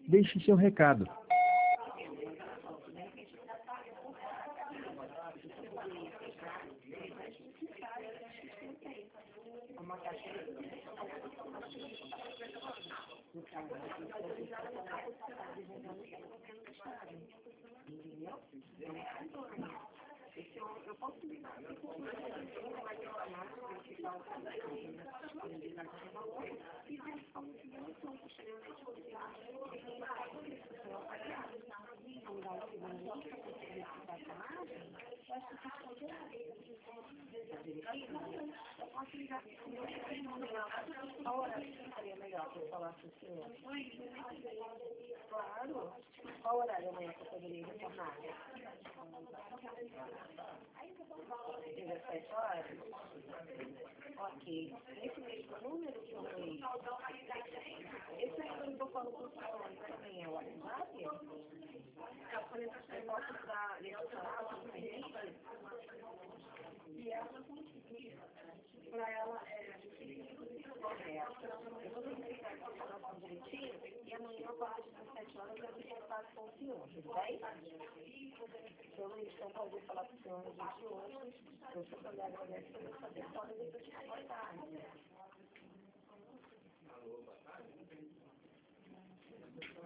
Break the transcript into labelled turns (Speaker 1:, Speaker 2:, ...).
Speaker 1: Deixe seu recado.
Speaker 2: Eu posso ligar para o vai reclamar que está o e vai ficar muito bem, então, extremamente obrigada. A hora seria melhor que eu falasse o senhor? Claro. Qual horário amanhã que eu poderia retornar? 17 horas? Ok. Esse mesmo número que eu dei, esse número que eu falo com o senhor também é o WhatsApp? Eu posso usar esse WhatsApp e ela para ela eu vou verificar essa informação direitinho e amanhã eu passo às 17 horas eu vou contar com o senhor, tudo bem? Se eu não poder falar com o senhor no dia de hoje, eu só poder agradecer por saber só depois de boa tarde.